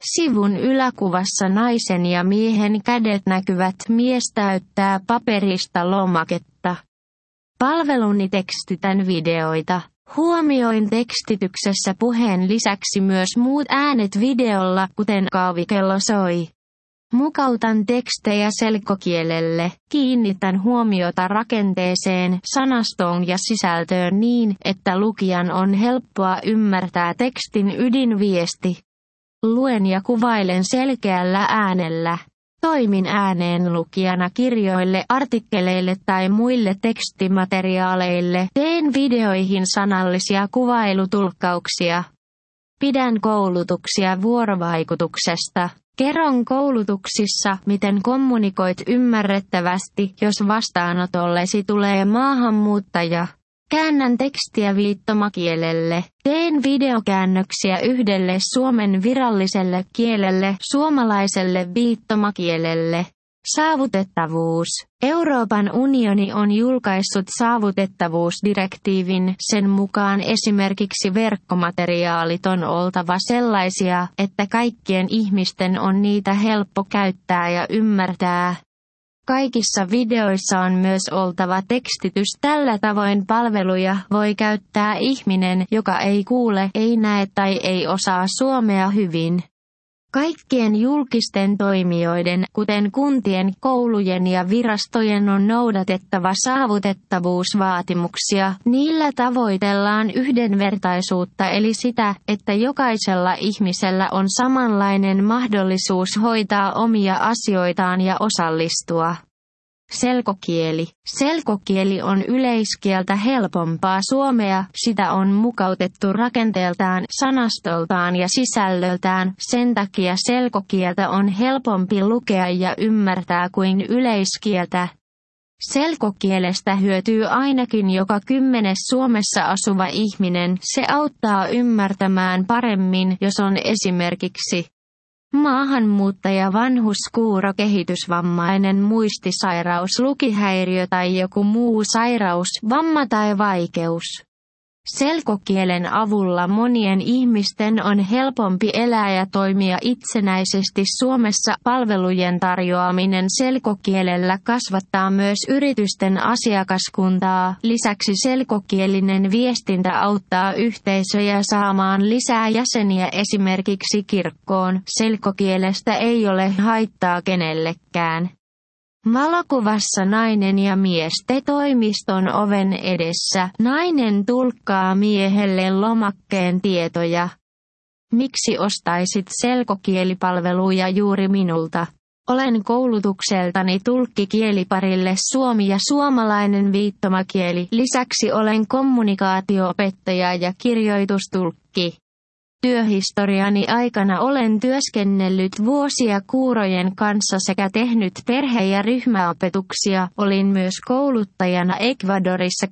Sivun yläkuvassa naisen ja miehen kädet näkyvät. Mies täyttää paperista lomaketta. Palveluni tekstitän videoita. Huomioin tekstityksessä puheen lisäksi myös muut äänet videolla, kuten kahvikello soi. Mukautan tekstejä selkokielelle. Kiinnitän huomiota rakenteeseen, sanastoon ja sisältöön niin, että lukijan on helppoa ymmärtää tekstin ydinviesti. Luen ja kuvailen selkeällä äänellä. Toimin ääneenlukijana kirjoille, artikkeleille tai muille tekstimateriaaleille. Teen videoihin sanallisia kuvailutulkkauksia. Pidän koulutuksia vuorovaikutuksesta. Kerron koulutuksissa, miten kommunikoit ymmärrettävästi, jos vastaanotollesi tulee maahanmuuttaja. Käännän tekstiä viittomakielelle. Teen videokäännöksiä yhdelle Suomen viralliselle kielelle, suomalaiselle viittomakielelle. Saavutettavuus. Euroopan unioni on julkaissut saavutettavuusdirektiivin. Sen mukaan esimerkiksi verkkomateriaalit on oltava sellaisia, että kaikkien ihmisten on niitä helppo käyttää ja ymmärtää. Kaikissa videoissa on myös oltava tekstitys. Tällä tavoin palveluja voi käyttää ihminen, joka ei kuule, ei näe tai ei osaa suomea hyvin. Kaikkien julkisten toimijoiden, kuten kuntien, koulujen ja virastojen on noudatettava saavutettavuusvaatimuksia. Niillä tavoitellaan yhdenvertaisuutta eli sitä, että jokaisella ihmisellä on samanlainen mahdollisuus hoitaa omia asioitaan ja osallistua. Selkokieli. Selkokieli on yleiskieltä helpompaa suomea, sitä on mukautettu rakenteeltaan, sanastoltaan ja sisällöltään, sen takia selkokieltä on helpompi lukea ja ymmärtää kuin yleiskieltä. Selkokielestä hyötyy ainakin joka 10. Suomessa asuva ihminen, se auttaa ymmärtämään paremmin, jos on esimerkiksi maahanmuuttaja, vanhus, kuuro, kehitysvammainen, muistisairaus, lukihäiriö tai joku muu sairaus, vamma tai vaikeus. Selkokielen avulla monien ihmisten on helpompi elää ja toimia itsenäisesti Suomessa. Palvelujen tarjoaminen selkokielellä kasvattaa myös yritysten asiakaskuntaa. Lisäksi selkokielinen viestintä auttaa yhteisöjä saamaan lisää jäseniä esimerkiksi kirkkoon. Selkokielestä ei ole haittaa kenellekään. Valokuvassa nainen ja mies toimiston oven edessä. Nainen tulkkaa miehelle lomakkeen tietoja. Miksi ostaisit selkokielipalveluja juuri minulta? Olen koulutukseltani tulkki kieliparille suomi ja suomalainen viittomakieli. Lisäksi olen kommunikaatio-opettaja ja kirjoitustulkki. Työhistoriani aikana olen työskennellyt vuosia kuurojen kanssa sekä tehnyt perhe- ja ryhmäopetuksia. Olin myös kouluttajana Ecuadorissa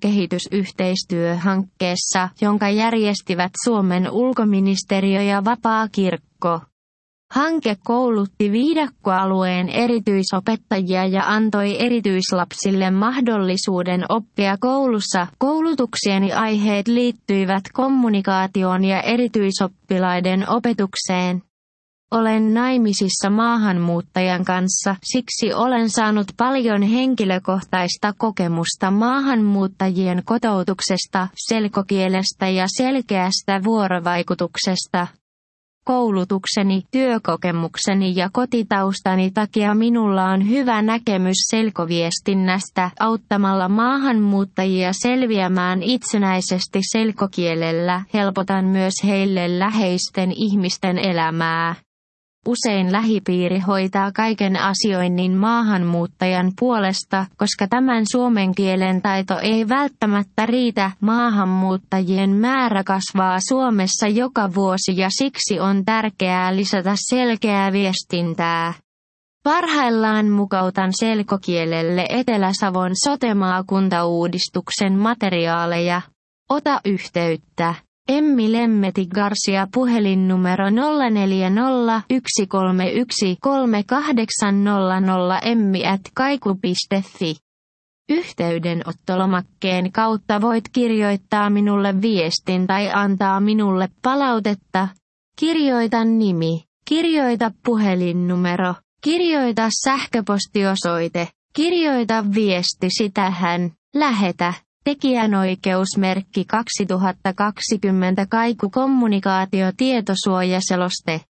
kehitysyhteistyöhankkeessa, jonka järjestivät Suomen ulkoministeriö ja Vapaa kirkko. Hanke koulutti viidakkoalueen erityisopettajia ja antoi erityislapsille mahdollisuuden oppia koulussa. Koulutuksieni aiheet liittyivät kommunikaatioon ja erityisoppilaiden opetukseen. Olen naimisissa maahanmuuttajan kanssa, siksi olen saanut paljon henkilökohtaista kokemusta maahanmuuttajien kotoutuksesta, selkokielestä ja selkeästä vuorovaikutuksesta. Koulutukseni, työkokemukseni ja kotitaustani takia minulla on hyvä näkemys selkoviestinnästä auttamalla maahanmuuttajia selviämään itsenäisesti selkokielellä. Helpotan myös heille läheisten ihmisten elämää. Usein lähipiiri hoitaa kaiken asioinnin maahanmuuttajan puolesta, koska tämän suomen kielen taito ei välttämättä riitä. Maahanmuuttajien määrä kasvaa Suomessa joka vuosi ja siksi on tärkeää lisätä selkeää viestintää. Parhaillaan mukautan selkokielelle Etelä-Savon sote-maakuntauudistuksen materiaaleja. Ota yhteyttä. Emmi Lemmetti Garcia puhelinnumero 040 131 3800 emmi@kaiku.fi. Yhteydenottolomakkeen kautta voit kirjoittaa minulle viestin tai antaa minulle palautetta. Kirjoitan nimi. Kirjoita puhelinnumero. Kirjoita sähköpostiosoite. Kirjoita viestisi tähän. Lähetä. Tekijänoikeusmerkki 2020 Kaiku kommunikaatio tietosuojaseloste.